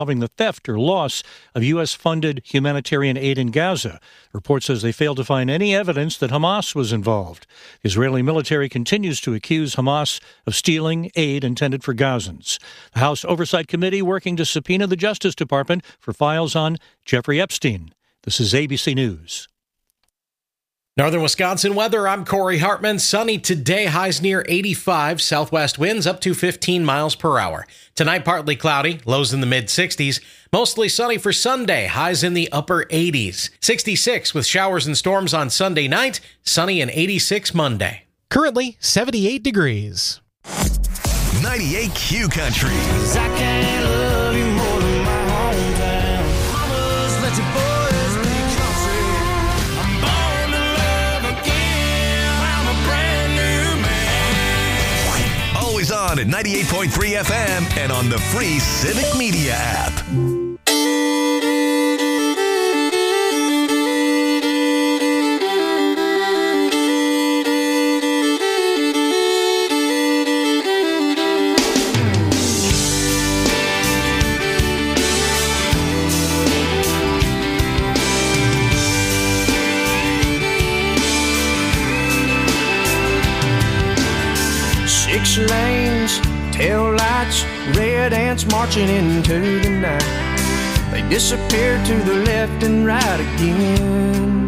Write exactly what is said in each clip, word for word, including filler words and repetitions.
involving the theft or loss of U S-funded humanitarian aid in Gaza. The report says they failed to find any evidence that Hamas was involved. The Israeli military continues to accuse Hamas of stealing aid intended for Gazans. The House Oversight Committee working to subpoena the Justice Department for files on Jeffrey Epstein. This is A B C News. Northern Wisconsin weather, I'm Corey Hartman. Sunny today, highs near eighty-five, southwest winds up to fifteen miles per hour. Tonight, partly cloudy, lows in the mid-sixties. Mostly sunny for Sunday, highs in the upper eighties. sixty-six with showers and storms on Sunday night, sunny and eighty-six Monday. Currently, seventy-eight degrees. ninety-eight Q Country. I can't love you more than my hometown. Mamas, let your boys be country. I'm born to love again. I'm a brand new man. Always on at ninety-eight point three F M and on the free Civic Media app. Six lanes, tail lights, red ants marching into the night. They disappear to the left and right again.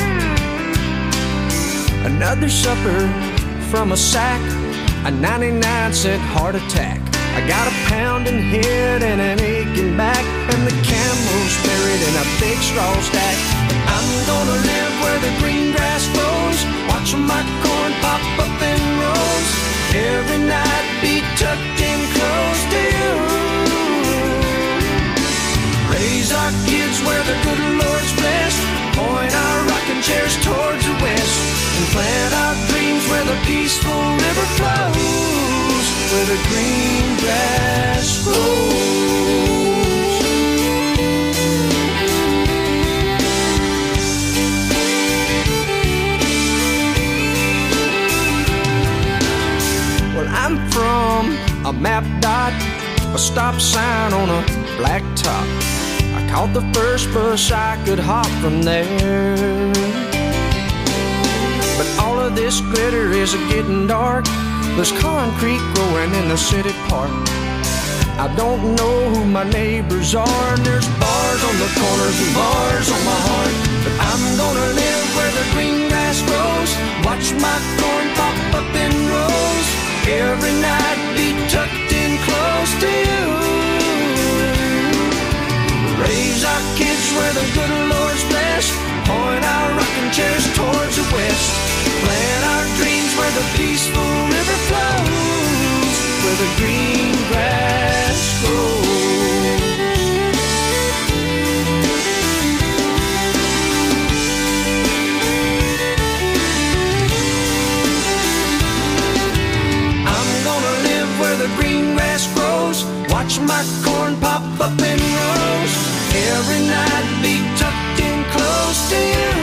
Another supper from a sack, a ninety-nine cent heart attack. I got a pounding head and an aching back, and the camel's buried in a big straw stack. I'm gonna live where the green grass grows, watch my corn pop up in rows. Every night be tucked in close to you. Raise our kids where the good Lord's blessed. Point our rocking chairs towards the west. And plant our dreams where the peaceful river flows. Where the green grass grows. I'm from a map dot, a stop sign on a black top. I caught the first bus I could hop from there. But all of this glitter is getting dark. There's concrete growing in the city park. I don't know who my neighbors are, and there's bars on the corners and bars on my heart. But I'm gonna live where the green grass grows, watch my corn pop up in rows. Every night be tucked in close to you. Raise our kids where the good Lord's blessed. Point our rocking chairs towards the west. Plant our dreams where the peaceful river flows. Where the green grass grows. The green grass grows, watch my corn pop up in rows. Every night be tucked in close to you.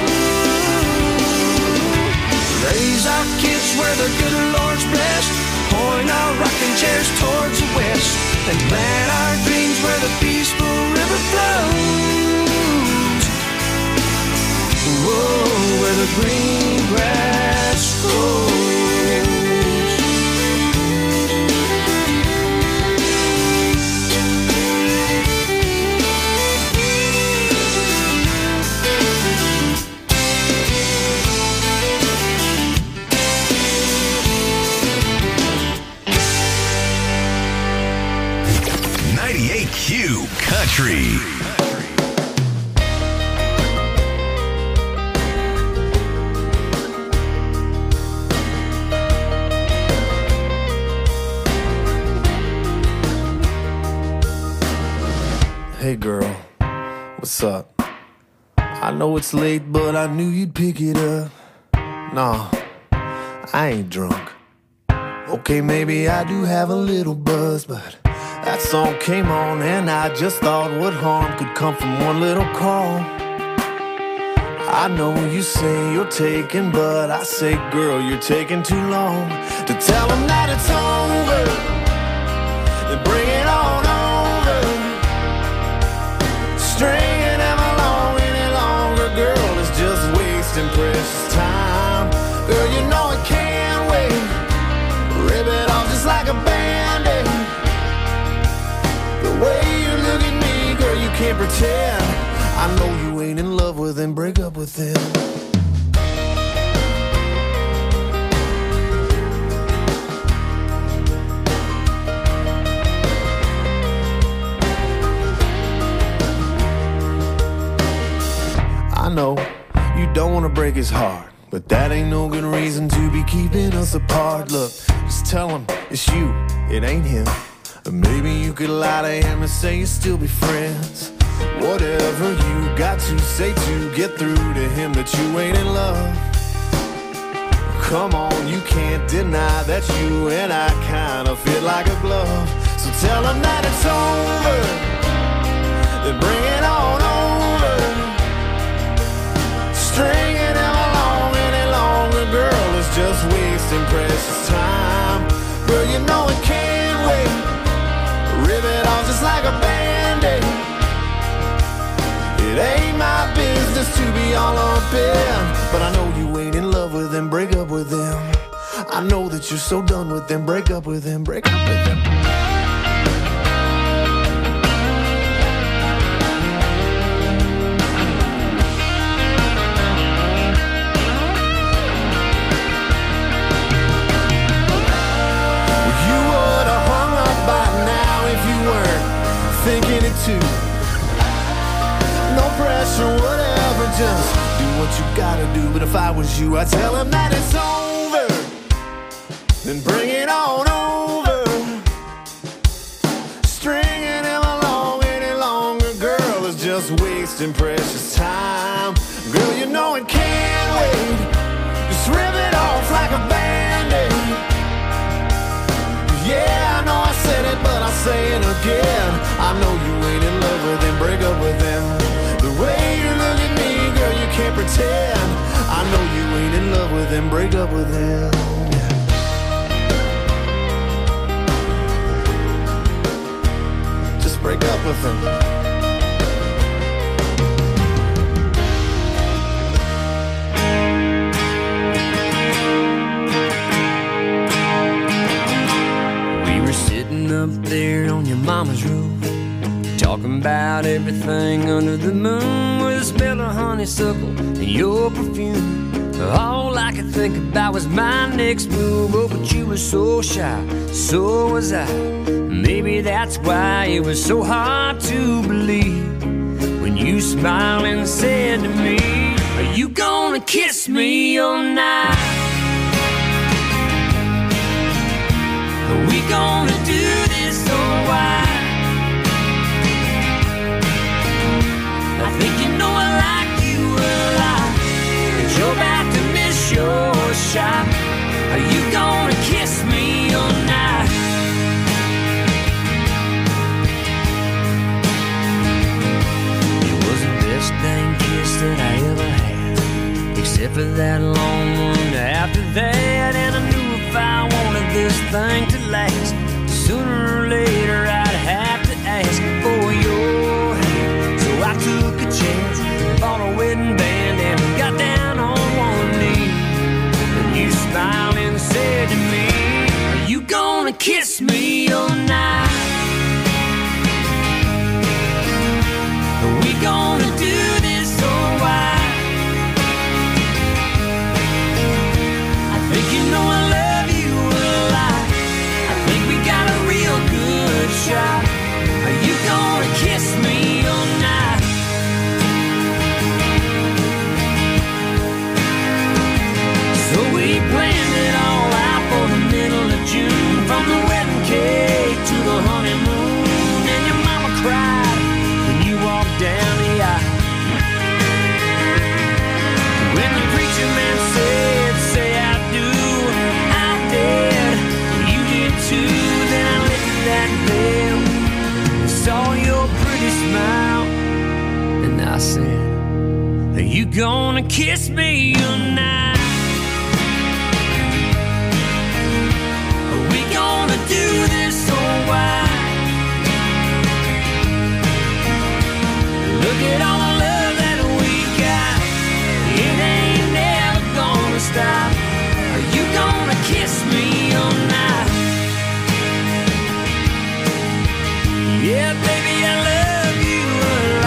Raise our kids where the good Lord's blessed. Point our rocking chairs towards the west. And plant our dreams where the peaceful river flows. Whoa, where the green grass grows. ninety-eight Q Country. Hey girl, what's up? I know it's late, but I knew you'd pick it up. Nah, I ain't drunk. Okay, maybe I do have a little buzz, but that song came on and I just thought what harm could come from one little call. I know you say you're taking, but I say, girl, you're taking too long to tell them that it's over. Then bring it on over. can't pretend. I know you ain't in love with him, break up with him. I know you don't want to break his heart, but that ain't no good reason to be keeping us apart. Look, just tell him it's you, it ain't him. Or maybe you could lie to him and say you still be friends. Whatever you got to say to get through to him that you ain't in love. Come on, you can't deny that you and I kind of fit like a glove. So tell him that it's over, then bring it on over. Stringing him along any longer, girl, is just wasting precious time. Girl, you know it can't wait. Rip it off just like a Band-Aid. It ain't my business to be all up in, but I know you ain't in love with him, break up with him. I know that you're so done with him, break up with him, break up with him. Thinking it too. No pressure, whatever, just do what you gotta do. But if I was you, I'd tell him that it's over, then bring it on over. Stringing him along any longer, girl, is just wasting precious time. Girl, you know it can't wait. Just rip it off like a Band-Aid. Yeah, I know I said it, but I'll say it again. I know you ain't in love with him, break up with him. The way you look at me, girl, you can't pretend. I know you ain't in love with him, break up with him. Just break up with him. Up there on your mama's roof, talking about everything under the moon, with a smell of honeysuckle and your perfume. All I could think about was my next move. Oh, but you were so shy, so was I. Maybe that's why it was so hard to believe when you smiled and said to me, are you gonna kiss me all night? Are we gonna do this or why? I think you know I like you a lot, but you're about to miss your shot. Are you gonna kiss me all night? It was the best dang kiss that I ever had, except for that long one after that. And I knew if I wanted this thing to last, sooner or later I'd have to ask for your hand. So I took a chance, bought a wedding band, and got down on one knee. And you smiled and said to me, are you gonna kiss me all night? Are we gonna do this or why? I think you know I love you a lot. I think we got a real good shot. Are you gonna kiss me all night? So we planned it all out for the middle of June, from the wedding cake to the honeymoon. And your mama cried when you walked down the aisle. When the preacher man said, say I do, I did, you did too. Then I lifted that veil and saw your pretty smile, and I said, are you gonna kiss me tonight? Are we gonna do this or why? Look at all the love that we got, it ain't never gonna stop. Are you gonna kiss me all night? Yeah, baby, I love you a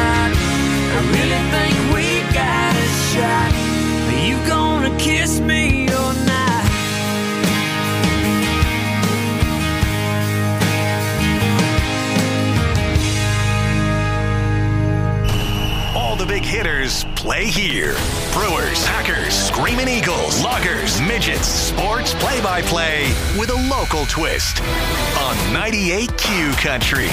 hitters play here. Brewers, Packers, Screaming Eagles, Loggers, Midgets, sports play-by-play with a local twist on ninety-eight Q Country.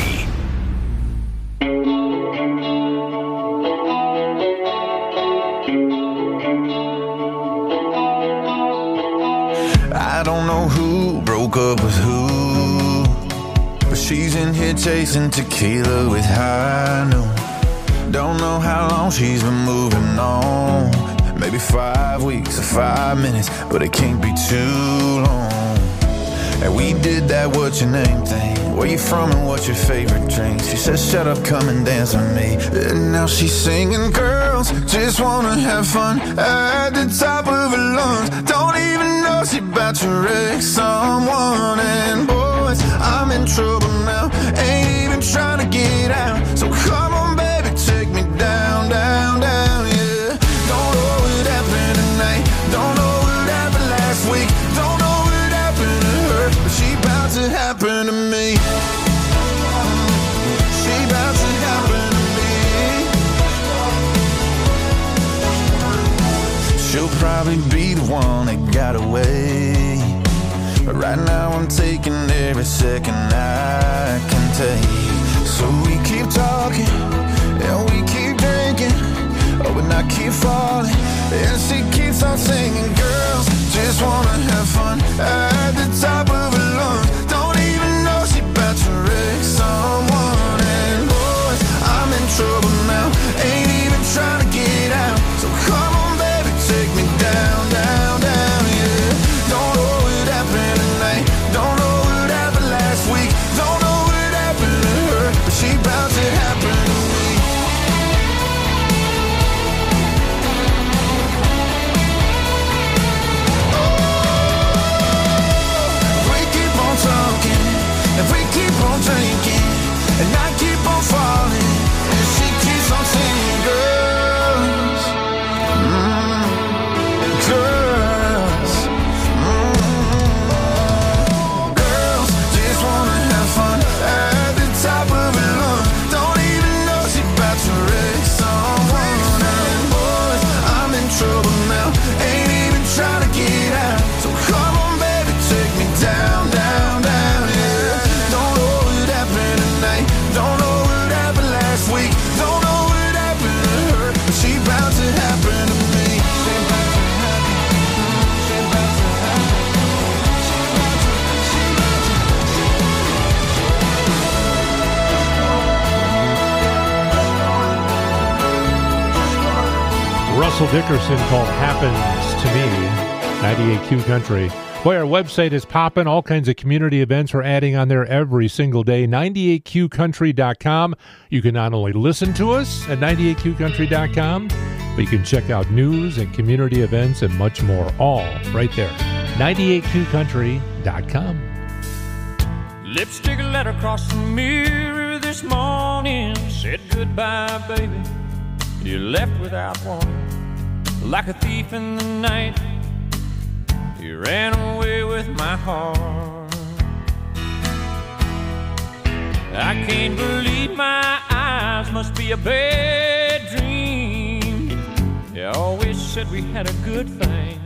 I don't know who broke up with who, but she's in here chasing tequila with high noon. Don't know how long she's been moving on. Maybe five weeks or five minutes, but it can't be too long. And we did that what's your name thing. Where you from and what's your favorite drink? She said shut up, come and dance with me. And now she's singing, girls just wanna have fun at the top of her lungs. Don't even know she about to wreck someone. And boys, I'm in trouble now, ain't even trying to get out. So come on baby, take me down, down, down, yeah. Don't know what happened tonight, don't know what happened last week, don't know what happened to her, but she about to happen to me. She about to happen to me. She'll probably be the one that got away, but right now I'm taking every second I can take. So we keep talking and we keep drinking, oh, and I keep falling, and she keeps on singing. Girls just wanna have fun at the top of her lungs. Don't even know she about to wreck someone. And boys, I'm in trouble now, ain't even trying to get out. So come on baby, take me down, down, down, yeah. Don't know what happened tonight, don't know what happened last week, don't know what happened to her, but she about to happen to me. If we keep on drinking and I keep on falling, and she keeps on singing, girls, mm, girls, mm, girls just wanna have fun at the top of her lungs. Don't even know she about to wreck someone. And boys, I'm in trouble now, ain't even trying to get out. So come on baby, take me down, down, down, yeah. Don't know what happened last week, don't know what happened to her, but she about to happen to me. She about to happen, she about to happen. Russell Dickerson called Happens to Me, ninety-eight Q Country. Boy, our website is popping. All kinds of community events are adding on there every single day. ninety-eight Q country dot com. You can not only listen to us at ninety-eight Q country dot com, but you can check out news and community events and much more, all right there. ninety-eight Q country dot com. Lipstick letter across the mirror this morning said goodbye, baby. You left without warning, like a thief in the night. You ran away with my heart. I can't believe my eyes, must be a bad dream. You always said we had a good thing.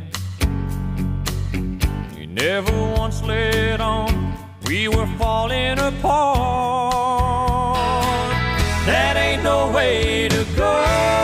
You never once let on we were falling apart. That ain't no way to go.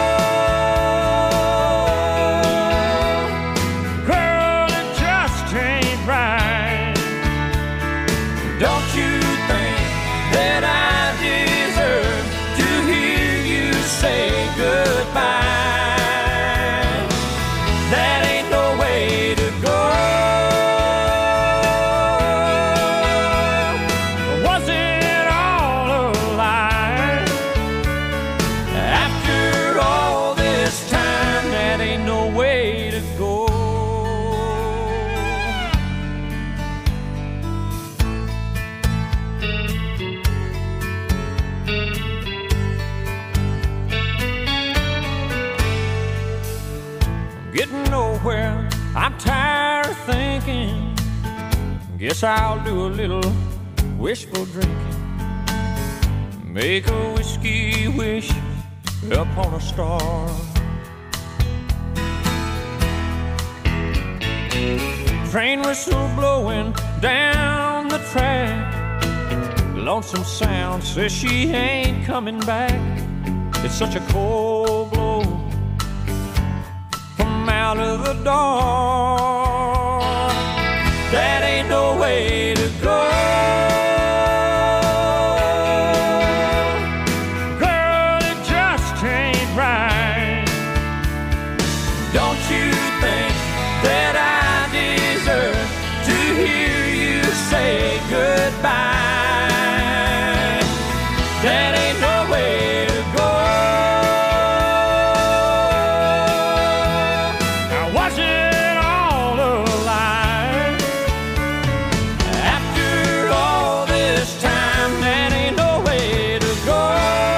I'm tired of thinking. Guess I'll do a little wishful drinking. Make a whiskey wish up on a star. Train whistle blowing down the track. Lonesome sound says she ain't coming back. It's such a cold blow from out of the dark. That ain't no way to go. Girl, it just ain't right. Don't you think that I deserve to hear you say goodbye? That ain't no way to go. Now was it all a lie? After all this time, that ain't no way to go.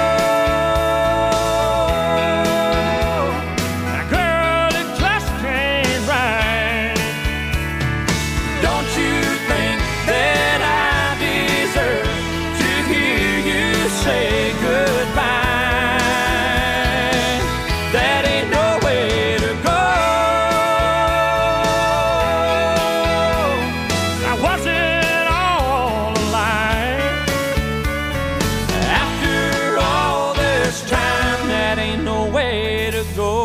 Now girl, it just ain't right. Don't you think that I deserve to hear you say goodbye? That ain't no way to go. Now was it all a lie? After all this time, that ain't no way to go.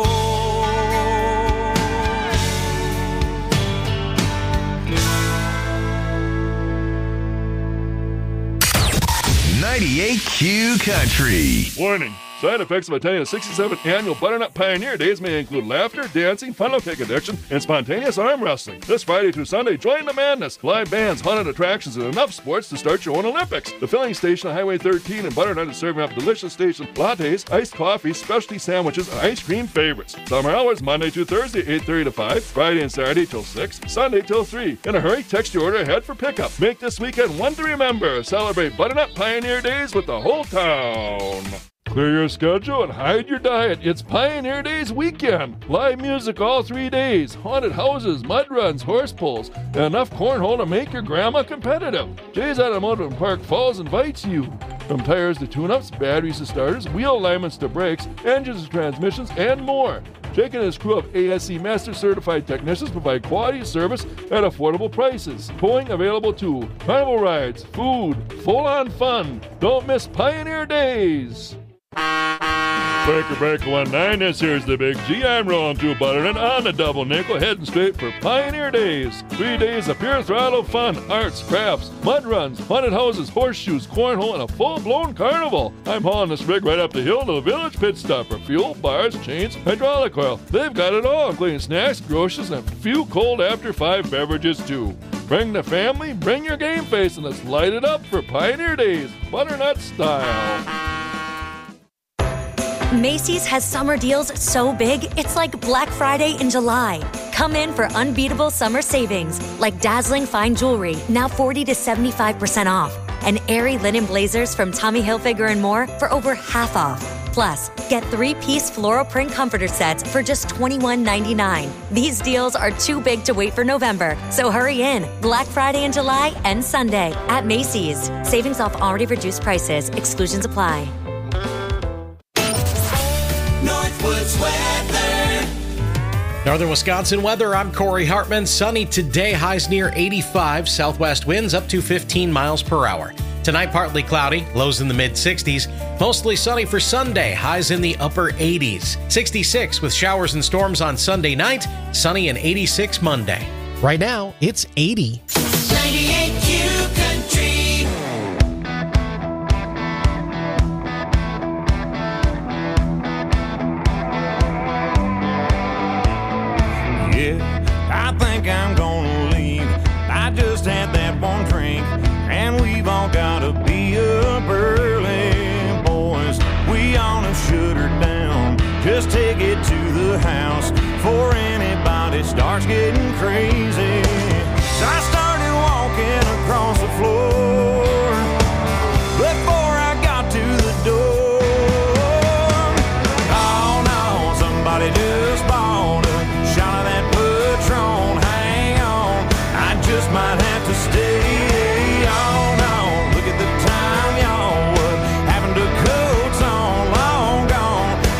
ninety-eight Q Country. Warning. Side effects of attending the sixty-seventh Annual Butternut Pioneer Days may include laughter, dancing, funnel cake addiction, and spontaneous arm wrestling. This Friday through Sunday, join the madness. Live bands, haunted attractions, and enough sports to start your own Olympics. The filling station on Highway thirteen in Butternut is serving up delicious station lattes, iced coffee, specialty sandwiches, and ice cream favorites. Summer hours Monday through Thursday, eight thirty to five, Friday and Saturday till six, Sunday till three. In a hurry, text your order ahead for pickup. Make this weekend one to remember. Celebrate Butternut Pioneer Days with the whole town. Clear your schedule and hide your diet. It's Pioneer Days weekend. Live music all three days. Haunted houses, mud runs, horse pulls, and enough cornhole to make your grandma competitive. Jay's Automotive in Park Falls invites you. From tires to tune-ups, batteries to starters, wheel alignments to brakes, engines to transmissions, and more. Jake and his crew of A S E Master Certified Technicians provide quality service at affordable prices. Towing available too. Carnival rides, food, full-on fun. Don't miss Pioneer Days. Breaker Breaker one nine, this here's the Big G. I'm rolling through Butternut on the double nickel, heading straight for Pioneer Days. Three days of pure throttle fun, arts, crafts, mud runs, haunted houses, horseshoes, cornhole, and a full-blown carnival. I'm hauling this rig right up the hill to the village pit stop for fuel, bars, chains, hydraulic oil. They've got it all, including snacks, groceries, and a few cold after five beverages too. Bring the family, bring your game face, and let's light it up for Pioneer Days, Butternut style. Macy's has summer deals so big, it's like Black Friday in July. Come in for unbeatable summer savings, like dazzling fine jewelry, now forty to seventy-five percent off, and airy linen blazers from Tommy Hilfiger and more for over half off. Plus, get three-piece floral print comforter sets for just twenty-one ninety-nine. These deals are too big to wait for November, so hurry in. Black Friday in July and Sunday at Macy's. Savings off already reduced prices. Exclusions apply. Northwoods weather. Northern Wisconsin weather, I'm Corey Hartman. Sunny today, highs near eighty-five. Southwest winds up to fifteen miles per hour. Tonight, partly cloudy, lows in the mid sixties. Mostly sunny for Sunday, highs in the upper eighties. sixty-six with showers and storms on Sunday night, sunny and eighty-six Monday. Right now, it's eighty. ninety-eight Q Country. I think I'm gonna leave. I just had that one drink, and we've all gotta be up early, boys. We ought to shut her down. Just take it to the house before anybody starts getting crazy. So I started walking across the floor before I got to the door. Oh no, somebody just bought a shot of that Patron. Hang on, I just might have to stay on. Oh, look at the time, y'all. What happened to coats on long gone?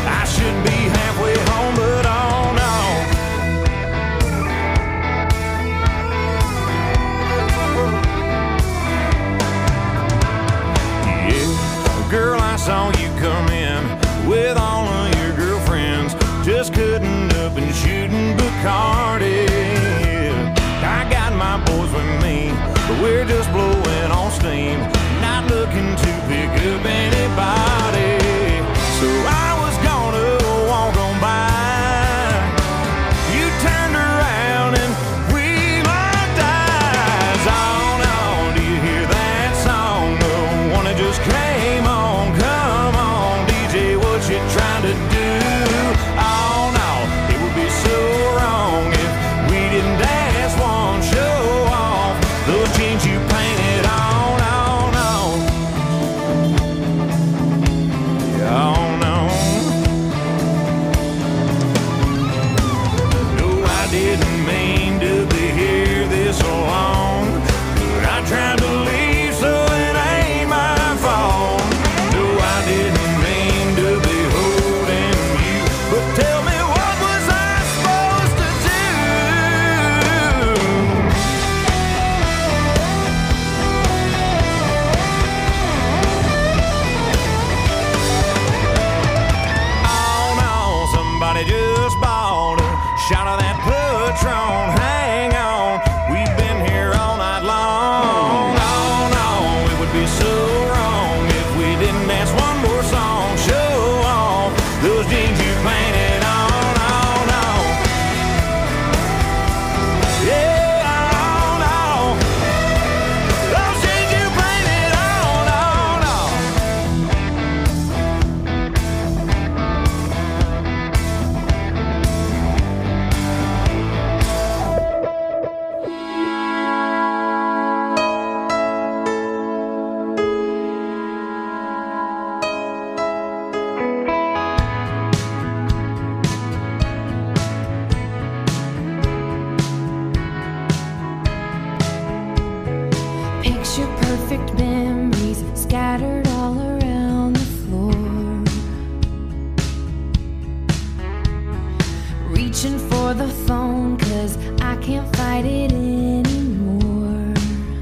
reaching for the phone 'cause I can't fight it anymore.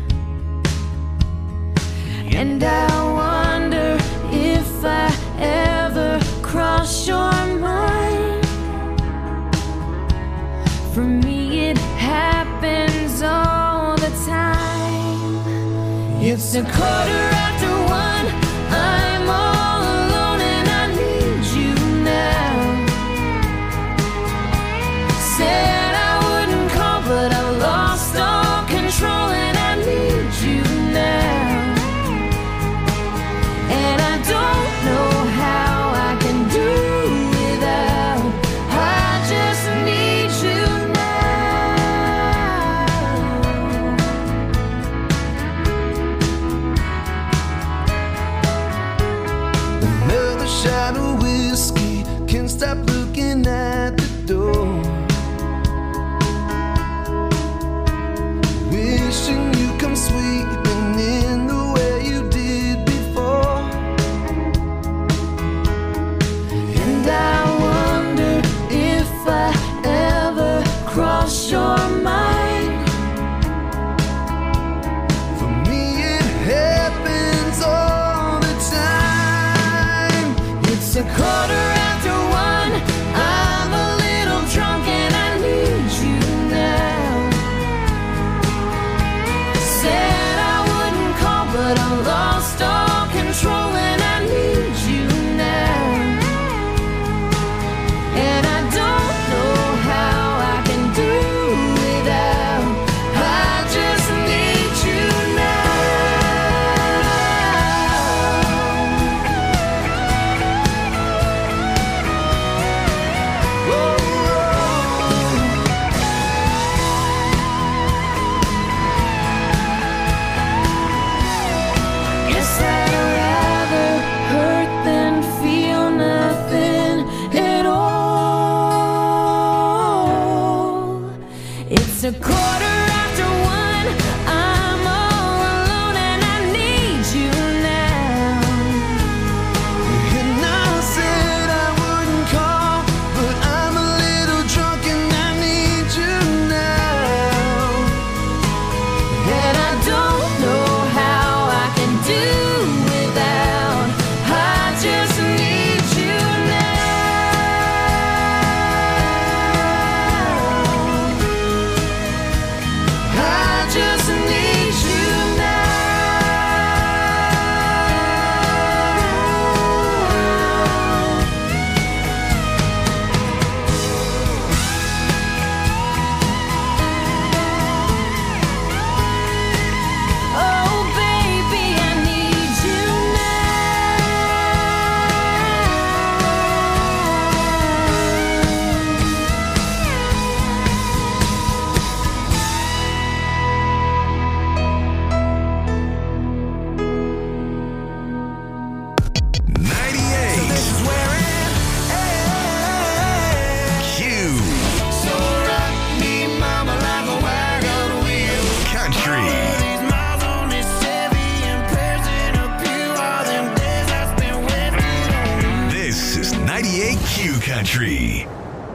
And I wonder if I ever cross your mind. For me it happens all the time. It's a quarter after one, I'm all alone and I need you now. Said I wouldn't call, but I lost all control and I need you now. And I don't know how I can do without. I just need you now. Another shot of whiskey, can't stop looking at the door. Wishing you come sweeping in the way you did before. And I wonder if I ever cross your mind. For me it happens all the time. It's a quarter after one, I'm a little drunk and I need you now. Said I wouldn't call, but I lost all control and I need you now. And I don't know how I can do without. I just need you Guess I'd rather hurt than feel nothing at all. It's a quarter after one, I'm all alone and I need you now. And I said I wouldn't call, but I'm a little drunk and I need you now. And I don't know how I can do without. I just need you now. I just need you now. Oh, baby, I need you ninety-eight Q So rock me, mama, like a wagon wheel. Country. These miles on this Chevy and prayers in a pew. All them days I spent waiting on you. This is ninety-eight Q Country.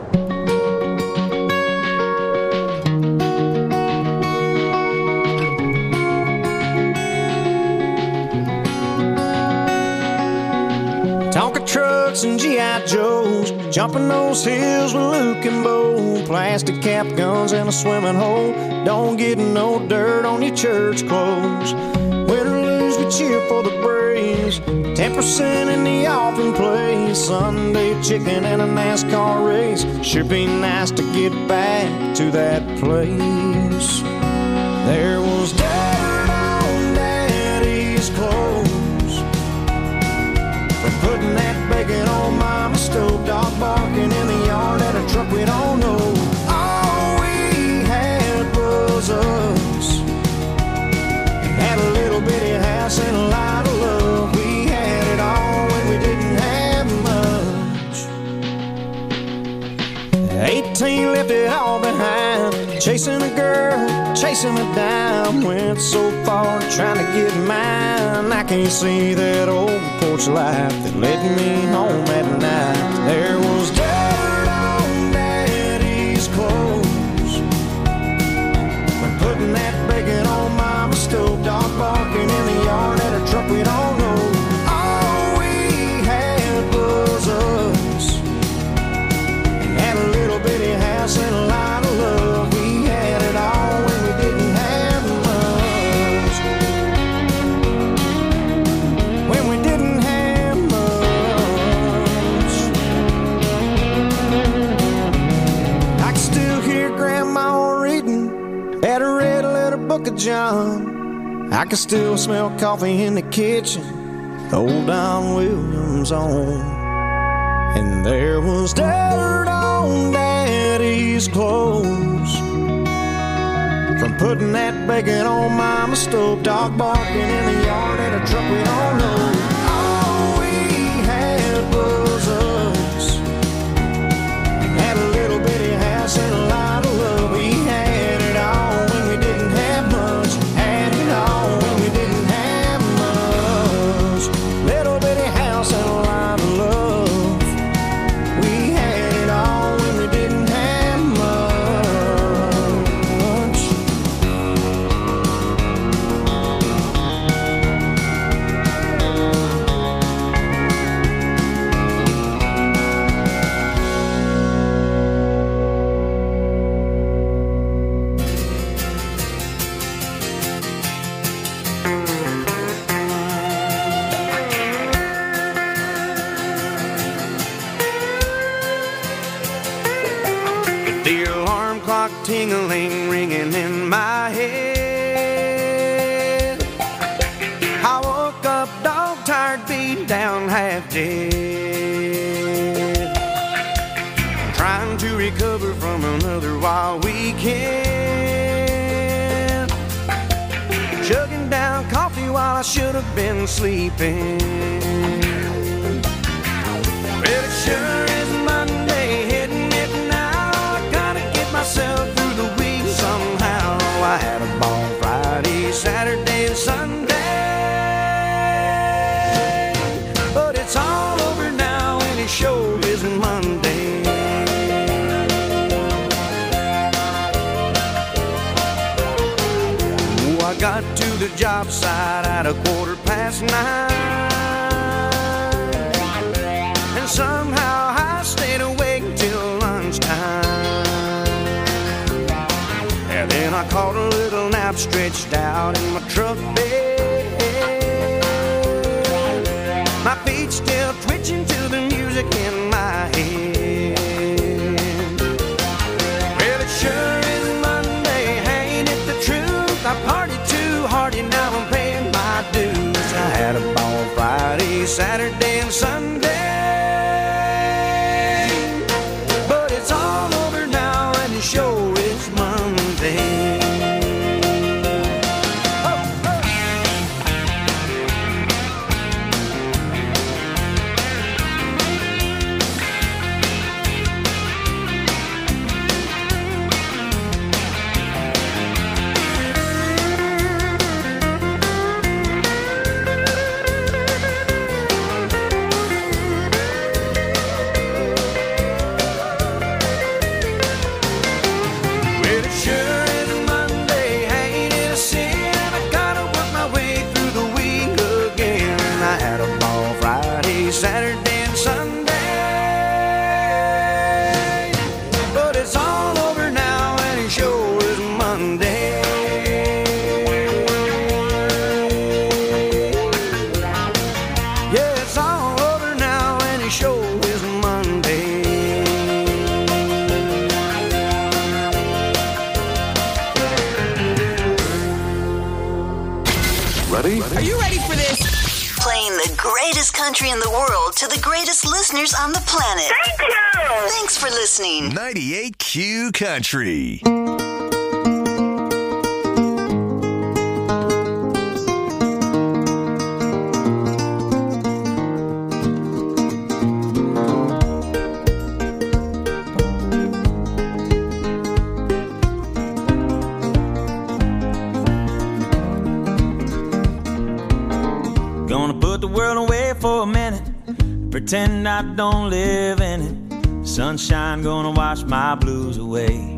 Tonka trucks and G I Joes, jumping those hills with Luke and Bo. Plastic cap guns in a swimming hole. Don't get no dirt on your church clothes. Win or lose, we cheer for the Braves. Ten percent in the offering place. Sunday chicken and a NASCAR race. Sure be nice to get back to that place. There was dirt on Daddy's clothes for putting that bacon on Mama's stove. Dog barking in the yard at a truck we don't know. All we had was us. Had a little bitty house and a lot of love. We had it all when we didn't have much. eighteen left it all behind. Chasing a girl, chasing a dime. Went so far trying to get mine. I can't see that old porch light that led me home at night. There was dirt on Daddy's John. I can still smell coffee in the kitchen, old Don Williams on. And there was dirt on Daddy's clothes from putting that bacon on Mama's stove, dog barking in the yard at a truck we don't know. All we had was us. Had a little bitty house and a lot of love. We had it all when we didn't have much. Had it all when we didn't have much. Little bitty house and a lot of love. We had it all when we didn't have much. The alarm clock tingling, ringing in my head. I woke up dog tired, beat down, half dead. Trying to recover from another wild weekend. Chugging down coffee while I should have been sleeping. Well, it sure is Monday, hitting it now. I gotta get myself through the week somehow. I had a ball Friday, Saturday, and Sunday. But it's all over now, and it sure isn't Monday. Oh, I got to the job site at a quarter past nine. And somehow I stayed awake till lunchtime. And then I caught a little nap stretched out in my truck bed. My feet still twitching to the music in my head. Well, it sure is Monday, ain't it the truth? I partied too hard and now I'm paying my dues. I had a ball Friday, Saturday, and Sunday. But it's all over now and it sure is Monday. Well, it sure is Monday, ain't it a sin? I gotta work my way through the week again. I had a ball Friday, Saturday, and Sunday. But it's all over now and it sure is Monday. Yeah, it's all over now and it sure is Monday. Ready? Are you ready for this? Playing the greatest country in the world to the greatest listeners on the planet. Thank you! Thanks for listening. ninety-eight Q Country. Gonna put the world away for a minute, pretend I don't live in it. Sunshine gonna wash my blues away.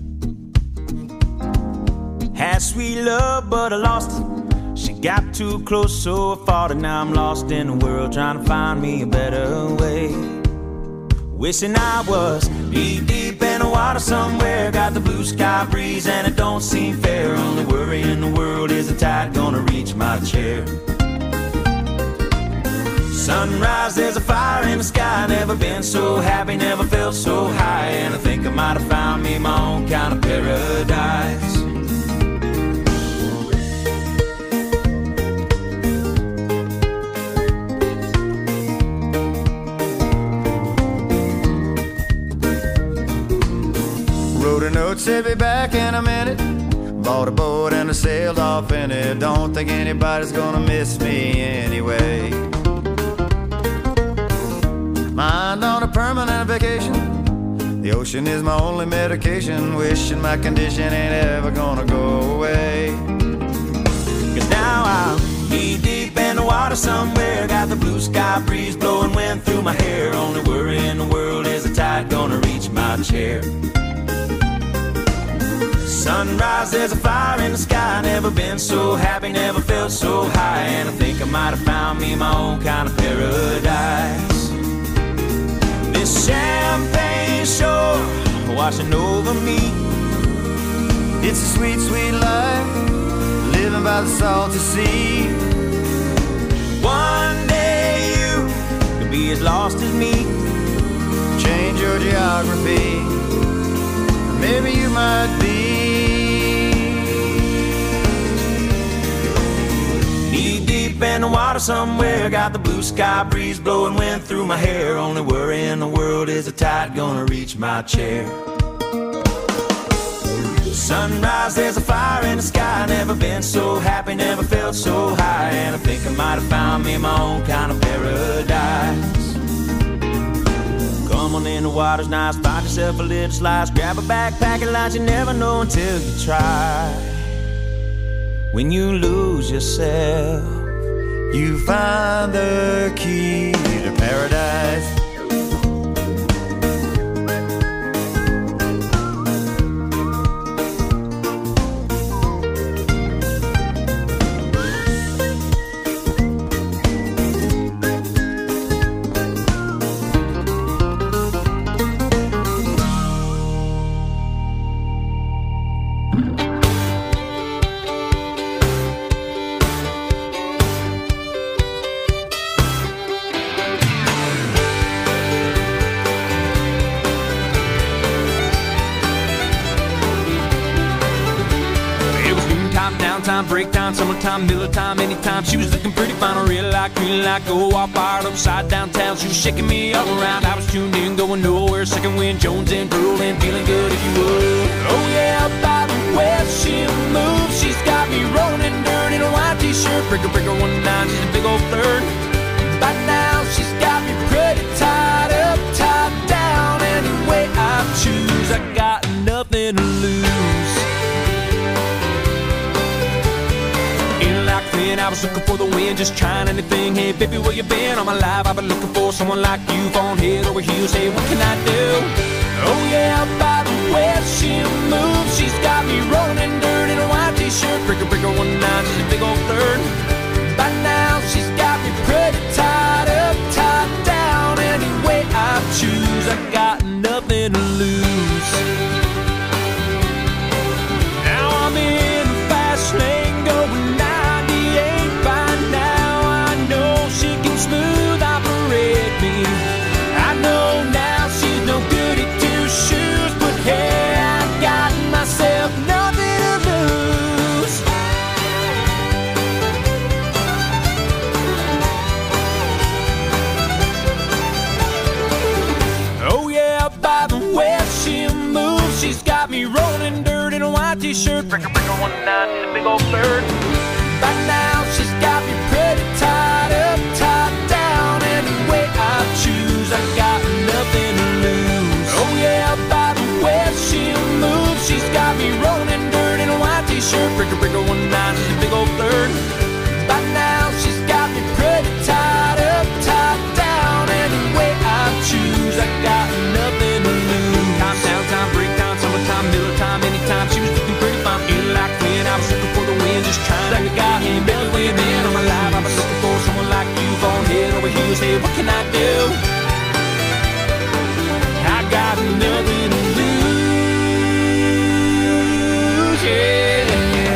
Had sweet love, but I lost it. She got too close, so I fought it. Now I'm lost in the world, trying to find me a better way. Wishing I was deep, deep in the water somewhere. Got the blue sky breeze and it don't seem fair. Only worry in the world is the tide gonna reach my chair. Sunrise, there's a fire in the sky. Never been so happy, never felt so high. And I think I might have found me my own kind of paradise. Stewart said be back in a minute. Bought a boat and I sailed off in it. Don't think anybody's gonna miss me anyway. Mind on a permanent vacation. The ocean is my only medication. Wishing my condition ain't ever gonna go away. Cause now I'm knee deep in the water somewhere. Got the blue sky breeze blowing wind through my hair. Only worry in the world is the tide gonna reach my chair. Sunrise, there's a fire in the sky. Never been so happy, never felt so high. And I think I might have found me my own kind of paradise. This champagne shore washing over me. It's a sweet, sweet life, living by the salty sea. One day you could be as lost as me. Change your geography, maybe you might be. Knee deep in the water somewhere. Got the blue sky breeze blowing wind through my hair. Only worry in the world is the tide gonna reach my chair. Sunrise, there's a fire in the sky. Never been so happy, never felt so high. And I think I might have found me my own kind of paradise. Come on in, the water's nice. Find yourself a little slice. Grab a backpack and lunch. You never know until you try. When you lose yourself, you find the key to paradise. Breakdown, summertime, Miller time, anytime. She was looking pretty fine, real like, green like, go off fired upside downtown. She was shaking me all around. I was tuned in, going nowhere. Second wind, Jones and drooling, feeling good if you would. Oh yeah, by the way she moves, she's got me rolling in dirt in a white t-shirt. Breaker, breaker, one nine, she's a big old flirt. By now, she's got me pretty tied up, tied down. Any way I choose, I got nothing to lose. I was looking for the wind, just trying anything. Hey, baby, where you been? All my life I've been looking for someone like you. Falling head over heels, hey, what can I do? Oh yeah, by the way she moves, she's got me rolling in dirt in a white t-shirt. Breaker, breaker, one nine, she's a big old flirt. By now, she's got me pretty tied up, tied down. Any way I choose, I got nothing to lose. Now I'm in the fast lane going smooth operate me. I know now she's no good at two shoes, but hey, I got myself nothing to lose. Oh yeah, by the way she moves, she's got me rolling dirt in a white t-shirt. Breaker, breaker, one nine, and a big old bird. By now she's got me pretty tied up, tied down. Any way I choose, I got nothing to lose. Oh yeah, by the way she moves, she's got me rolling in dirt in a white t-shirt. Breaker, breaker, one nine, she's a big old flirt. By now she's got me pretty tied up, tied down. Any way I choose, I got nothing to lose. Time, downtime, breakdown, summertime, Miller time, anytime. She was looking pretty fine, feeling like when I was looking for the wind, just trying like a guy in belly way in on my life. I've been looking for someone like you, falling head over heels. Hey, what can I do? I got nothing to lose. Yeah.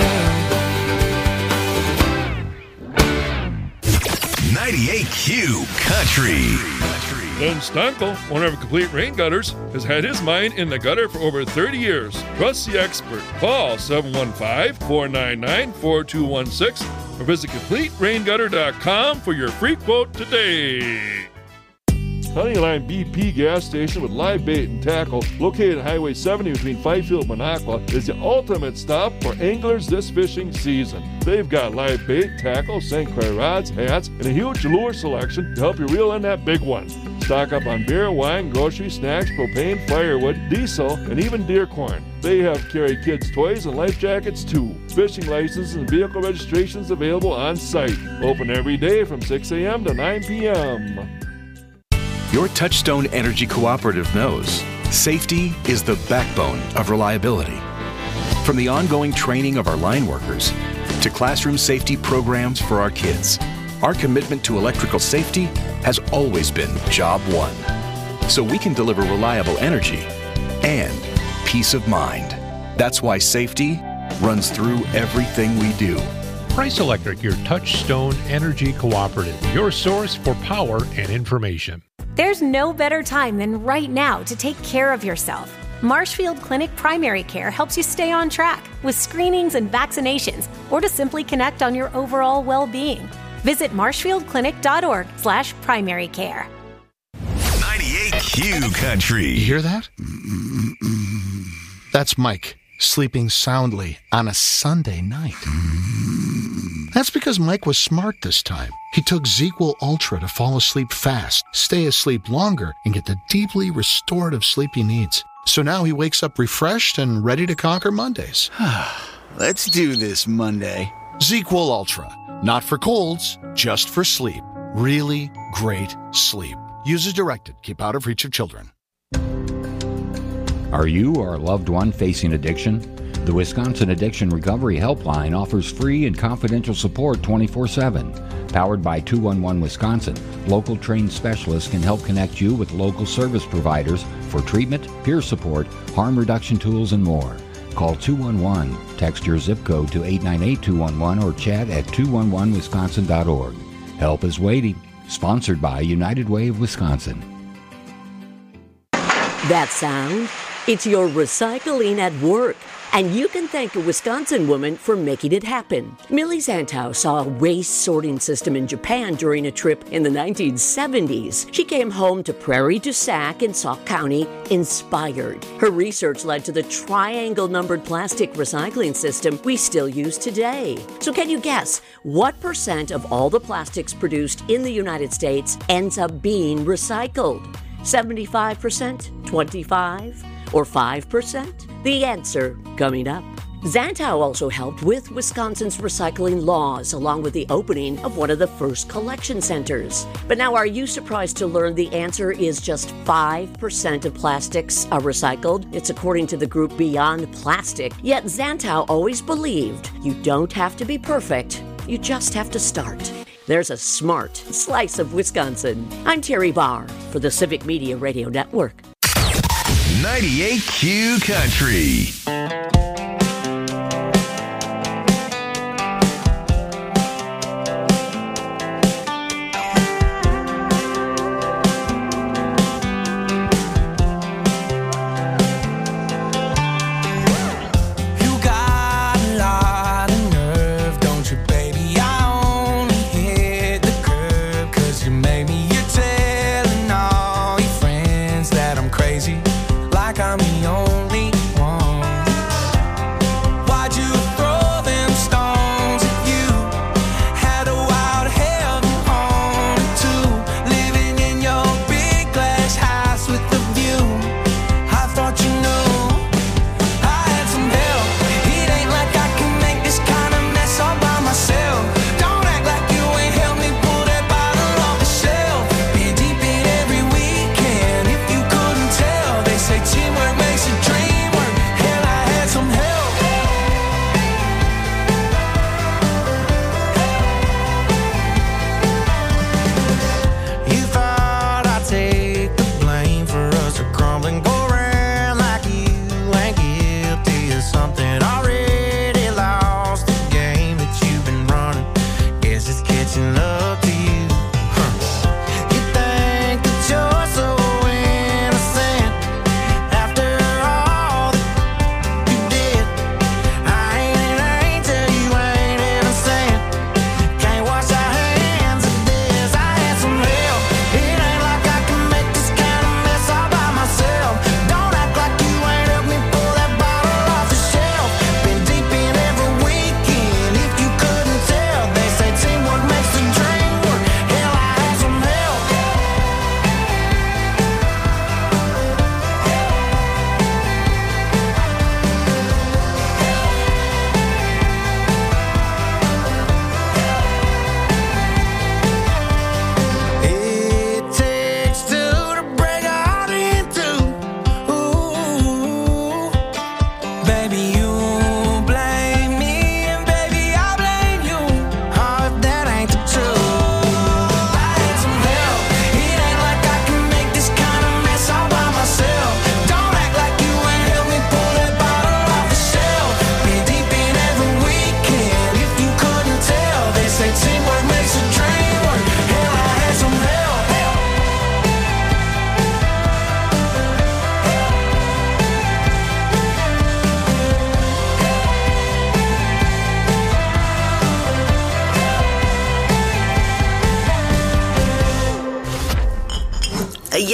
ninety-eight Q Country. Glenn Stankel, owner of Complete Rain Gutters, has had his mine in the gutter for over thirty years. Trust the expert. Call seven one five, four nine nine, four two one six or visit complete rain gutter dot com for your free quote today. Honeyline B P gas station with live bait and tackle located on Highway seventy between Fifield and Minocqua is the ultimate stop for anglers this fishing season. They've got live bait, tackle, Saint Clair rods, hats, and a huge lure selection to help you reel in that big one. Stock up on beer, wine, groceries, snacks, propane, firewood, diesel, and even deer corn. They have carry kids' toys and life jackets too. Fishing licenses and vehicle registrations available on site. Open every day from six a.m. to nine p.m. Your Touchstone Energy Cooperative knows safety is the backbone of reliability. From the ongoing training of our line workers to classroom safety programs for our kids, our commitment to electrical safety has always been job one. So we can deliver reliable energy and peace of mind. That's why safety runs through everything we do. Price Electric, your Touchstone Energy Cooperative, your source for power and information. There's no better time than right now to take care of yourself. Marshfield Clinic Primary Care helps you stay on track with screenings and vaccinations, or to simply connect on your overall well-being. Visit marshfieldclinic.org slash primary care. ninety-eight Q Country. You hear that? That's Mike sleeping soundly on a Sunday night. That's because Mike was smart this time. He took ZzzQuil Ultra to fall asleep fast, stay asleep longer, and get the deeply restorative sleep he needs. So now he wakes up refreshed and ready to conquer Mondays. Let's do this Monday. ZzzQuil Ultra. Not for colds, just for sleep. Really great sleep. Use as directed. Keep out of reach of children. Are you or a loved one facing addiction? The Wisconsin Addiction Recovery Helpline offers free and confidential support twenty-four seven. Powered by two one one Wisconsin, local trained specialists can help connect you with local service providers for treatment, peer support, harm reduction tools, and more. Call two one one, text your zip code to eight nine eight two one one, or chat at two one one wisconsin dot org. Help is waiting. Sponsored by United Way of Wisconsin. That sound? It's your recycling at work. And you can thank a Wisconsin woman for making it happen. Millie Zantow saw a waste sorting system in Japan during a trip in the nineteen seventies. She came home to Prairie du Sac in Sauk County inspired. Her research led to the triangle-numbered plastic recycling system we still use today. So can you guess what percent of all the plastics produced in the United States ends up being recycled? seventy-five percent? twenty-five? Or five percent? The answer coming up. Zantow also helped with Wisconsin's recycling laws, along with the opening of one of the first collection centers. But now, are you surprised to learn the answer is just five percent of plastics are recycled? It's according to the group Beyond Plastic. Yet Zantow always believed you don't have to be perfect, you just have to start. There's a smart slice of Wisconsin. I'm Terry Barr for the Civic Media Radio Network. ninety-eight Q Country. Like I'm the only one.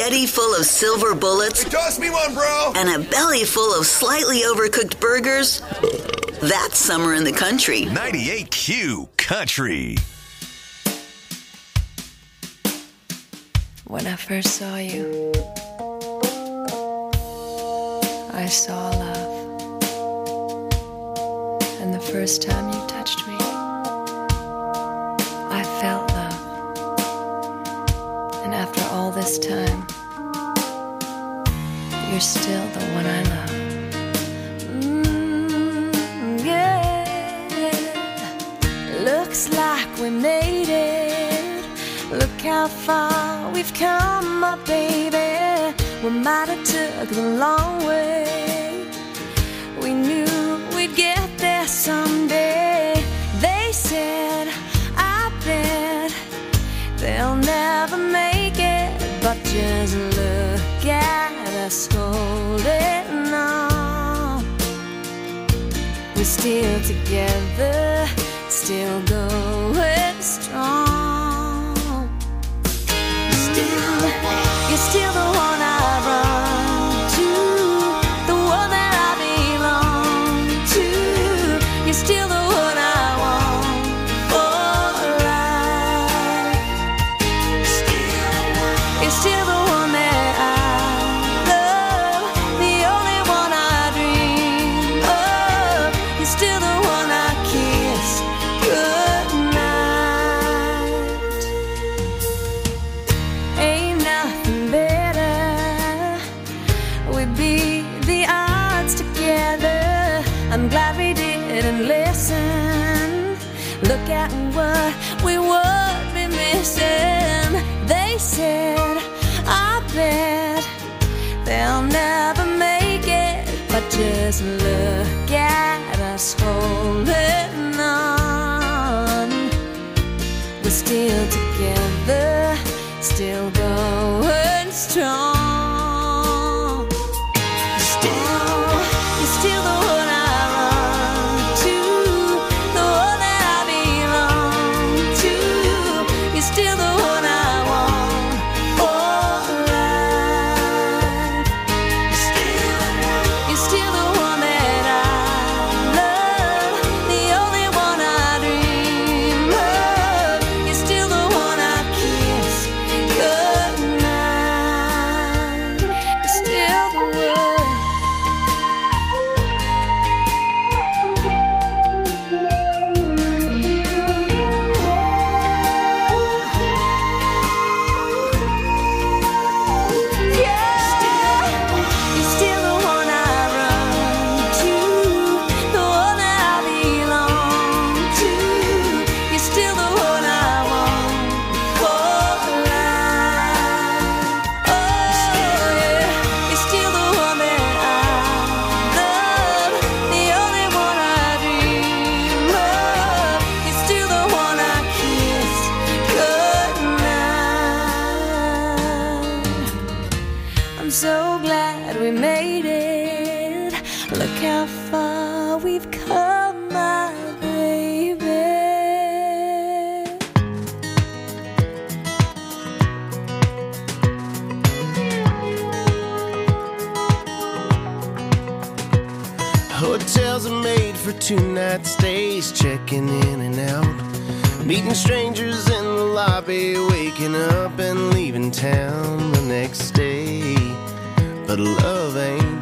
heady full of silver bullets? Hey, toss me one, bro! And a belly full of slightly overcooked burgers? That's summer in the country. ninety-eight Q Country. When I first saw you, I saw love. And the first time you touched me, I felt love. And after all this time, you're still the one I love. Mm, yeah. Looks like we made it. Look how far we've come, my baby. We might have took the long way. We knew we'd get there someday. They said, I bet they'll never make it. But just look at us holding on. We're still together, still going strong. Still, you're still the one I run to, the one that I belong to. You're still the one I want for life. Still, you're still the one that I love, the only one I dream of. You're still the one I kiss goodnight. Ain't nothing better. We beat the odds together. I'm glad we didn't listen. Look at what we would be missing. They said, I bet they'll never make it. But just look at us holding on. We're still together, still going strong. Still, you're still the one I run to, the one that I belong to. You're still the one I want for life. Still, you're still the one that I love, the only one I dream of. You're still the one I kiss goodnight. You're still the one. You're still the one I run to, the one that I belong to. You're still the one I want for life. Oh yeah, you're still the one that I love, the only one I dream of. You're still the one I kiss goodnight. I'm so glad we made it. Look how far we've come, my baby. Hotels are made for two-night stays, checking in and out, meeting strangers in the lobby, waking up and leaving town the next day. But love ain't.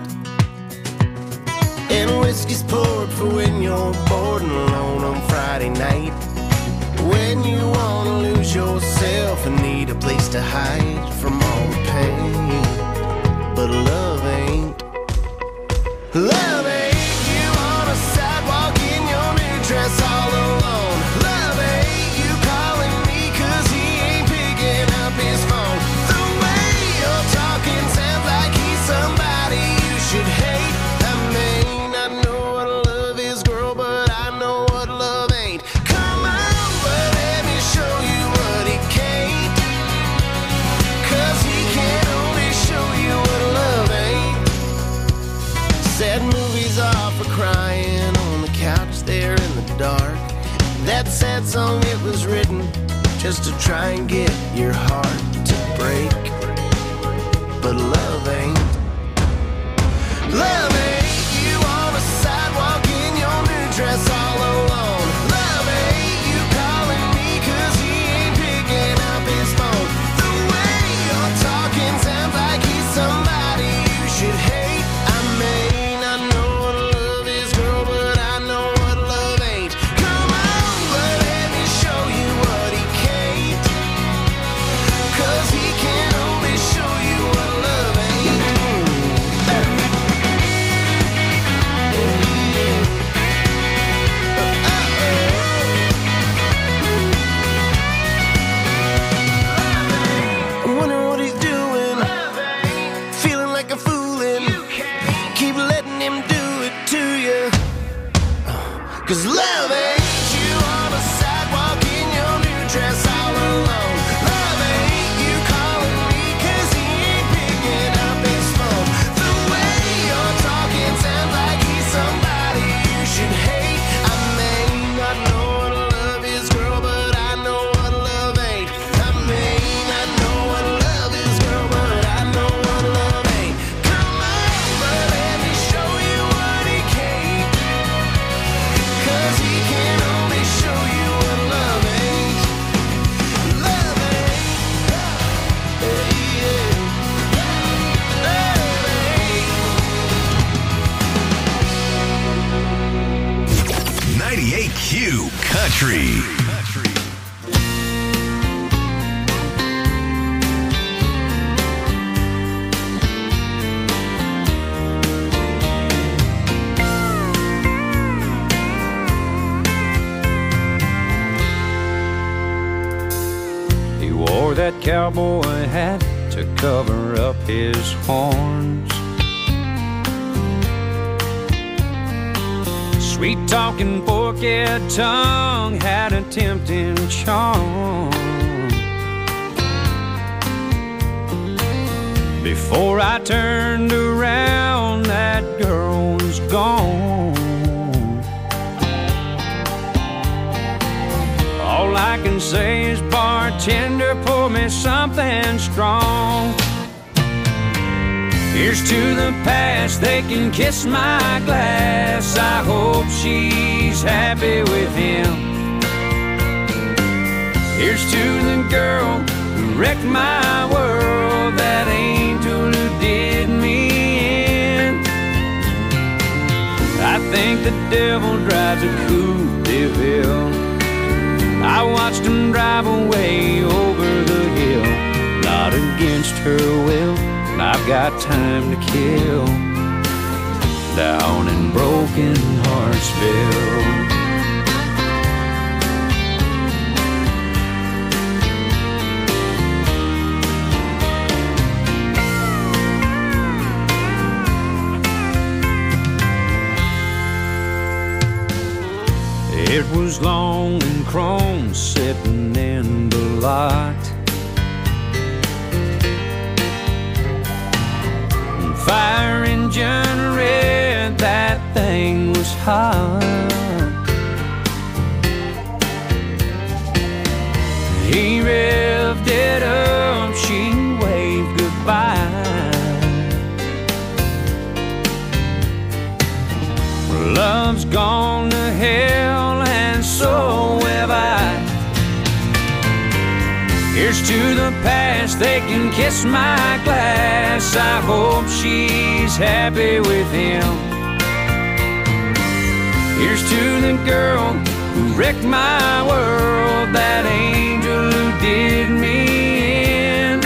And whiskey's poured for when you're bored and alone on Friday night, when you wanna lose yourself and need a place to hide from all the pain. But love ain't. Love ain't. You on a sidewalk in your new dress all alone. Love ain't. You calling me 'cause he ain't picking up his phone. The way you're talking sounds like he's somebody you should hate. I may not know what love is, girl, but I know what love ain't. Come on, but let me show you what he can't. 'Cause he can only show you what love ain't. Sad movies are for crying on the couch there in the dark. That sad song, it was written just to try and get your heart to break. but love ain't. Love ain't you on a sidewalk in your new dress all alone. Love ain't you calling me cause he ain't picking up his phone. The way you're talking sounds like he's somebody you should hate. I may not know what love is, girl, but I know what love ain't. Come on, but let me show you what he can't. Cause he can only show you what love ain't. I'm wondering what he's doing, feeling like a foolin'. Keep letting him do it to you. Cause love ain't you on a sidewalk in your new dress all alone. Love ain't you calling me cause he ain't picking up his phone. The way you're talking sounds like he's somebody you should hate. I may not know what love is, girl, but I know what love ain't. I may not know what love is, girl, but I know what love ain't. Come on, but let me show you what he can't. Cause he can only show you what love ain't. Love ain't. Yeah, yeah. Love ain't. ninety-eight Q Country. He wore that cowboy hat to cover up his horns. Sweet talking forked tongue had a tempting charm. Before I turned around, that girl was gone. All I can say is, bartender, pour me something strong. Here's to the past, they can kiss my glass. I hope she's happy with him. Here's to the girl who wrecked my world, that angel who did me in. I think the devil drives a coupe de ville. I watched him drive away over the hill, not against her will. I've got time to kill down in Broken Heartsville. It was long and chrome sitting in the lot. Fire engine red, that thing was hot. He revved it up, she waved goodbye. Love's gone to hell and so have I. Here's to the past, they can kiss my glass. I hope she's happy with him. Here's to the girl who wrecked my world, that angel who did me in.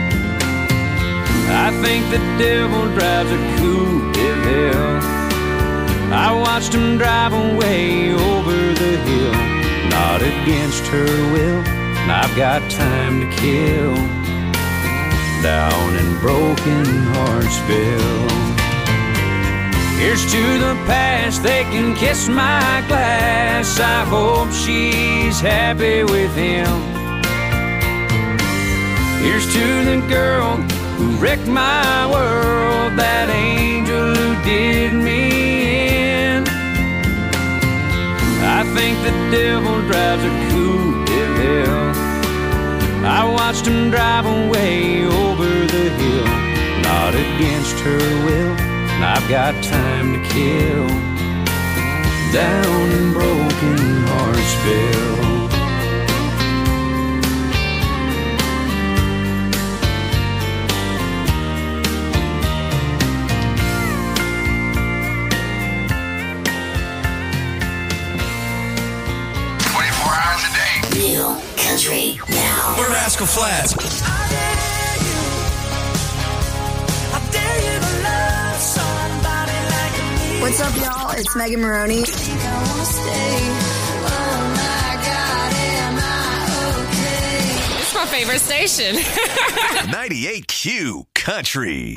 I think the devil drives a coupe de ville. I watched him drive away over the hill, not against her will. I've got time to kill down in Broken Heartsville. Here's to the past, they can kiss my glass. I hope she's happy with him. Here's to the girl who wrecked my world, that angel who did me in. I think the devil drives a coupe de ville. I watched him drive away over the hill, against her will. And I've got time to kill down in Broken Heartsville. twenty-four hours a day. Real country now. We're Rascal Flatts. What's up, y'all? It's Megan Maroney. It's my favorite station. ninety-eight Q Country.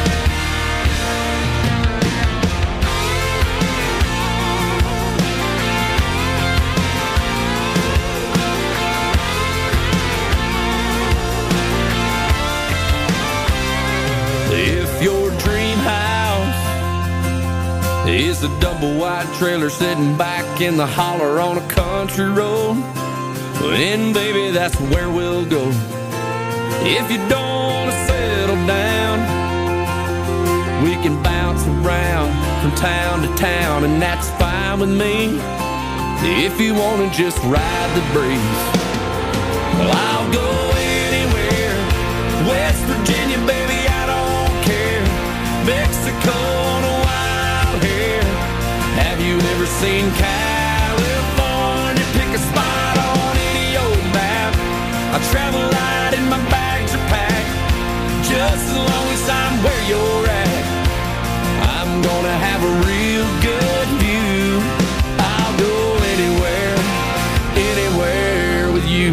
If your dream house is a double wide trailer sitting back in the holler on a country road, then baby, that's where we'll go. If you don't want to settle down, we can bounce around from town to town, and that's fine with me. If you want to just ride the breeze, well, I'll go anywhere. West Virginia, baby, I don't care. Mexico on a wild hair. Have you ever seen California? Pick a spot on any old map. I travel light and my bags are packed. Just as long as I'm where you're at, I'm gonna have a real good view. I'll go anywhere, anywhere with you.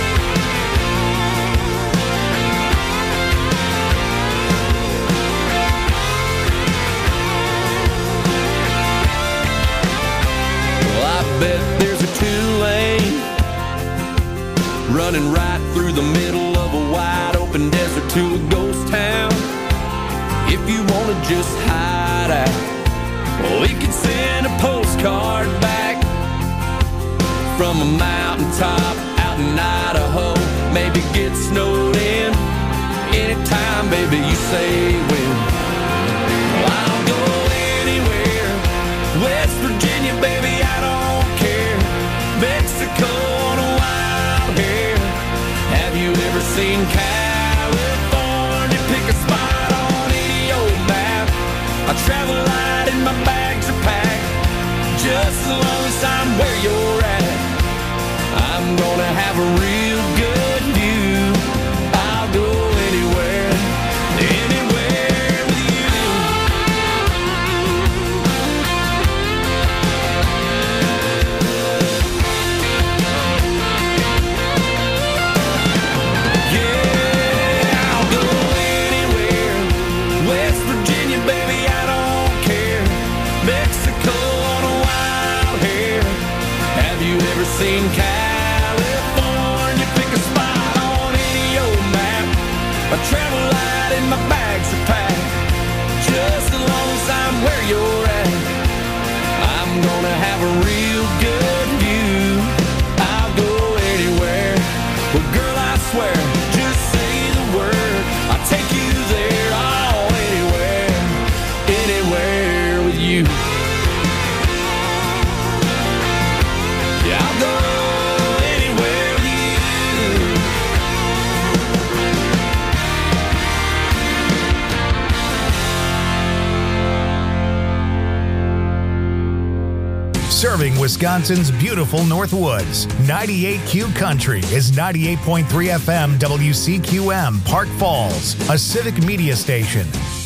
Bet there's a two-lane running right through the middle of a wide open desert to a ghost town. If you want to just hide out, well, we can send a postcard back from a mountaintop out in Idaho. Maybe get snowed in anytime, baby, you say when. Well, I'll go anywhere. West Virginia, baby, I don't Mexico on a wild hair. Have you ever seen California? Pick a spot on any old map. I travel light and my bags are packed. Just as long as I'm where you're at, I'm gonna have a real good view. I'll go anywhere, anywhere with you. Seen California, pick a spot on any old map. I travel light and my bags are packed. Just as long as I'm where you're at, I'm gonna have a real good view. I'll go anywhere. Well, girl, I swear, just say the word, I'll take you there. Oh, anywhere, anywhere with you. I'll go anywhere with you. Serving Wisconsin's beautiful Northwoods, ninety-eight Q Country is ninety-eight point three F M W C Q M, Park Falls, a civic media station.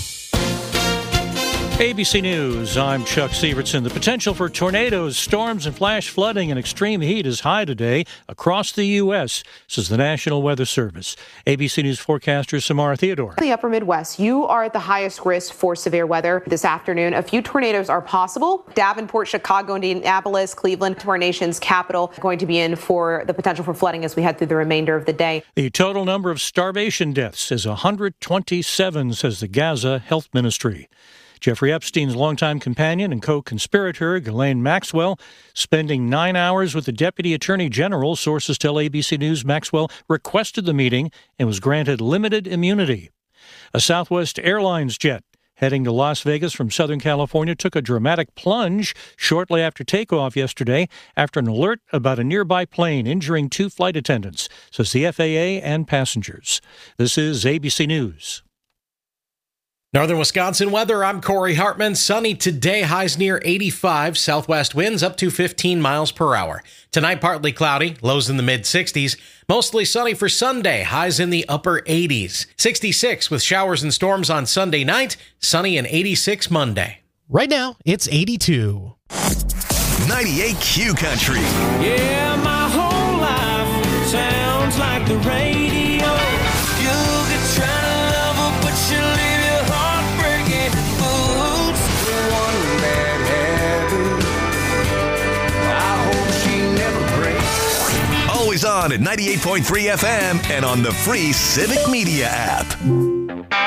A B C News, I'm Chuck Severson. The potential for tornadoes, storms, and flash flooding and extreme heat is high today across the U S, says the National Weather Service. A B C News forecaster Samara Theodore. In the upper Midwest, you are at the highest risk for severe weather this afternoon. A few tornadoes are possible. Davenport, Chicago, Indianapolis, Cleveland, to our nation's capital, going to be in for the potential for flooding as we head through the remainder of the day. The total number of starvation deaths is one hundred twenty-seven, says the Gaza Health Ministry. Jeffrey Epstein's longtime companion and co-conspirator, Ghislaine Maxwell, spending nine hours with the Deputy Attorney General. Sources tell A B C News Maxwell requested the meeting and was granted limited immunity. A Southwest Airlines jet heading to Las Vegas from Southern California took a dramatic plunge shortly after takeoff yesterday after an alert about a nearby plane injuring two flight attendants, says the F A A and passengers. This is A B C News. Northern Wisconsin weather, I'm Corey Hartman. Sunny today, highs near eighty-five, southwest winds up to fifteen miles per hour. Tonight, partly cloudy, lows in the mid-sixties. Mostly sunny for Sunday, highs in the upper eighties. sixty-six with showers and storms on Sunday night, sunny and eighty-six Monday. Right now, it's eighty-two. ninety-eight Q Country. Yeah, my whole life sounds like the radio. You could try to love her, but she'll leave your heart breaking boots. The one bad habit, I hope she never breaks. Always on at ninety-eight point three F M and on the free Civic Media app.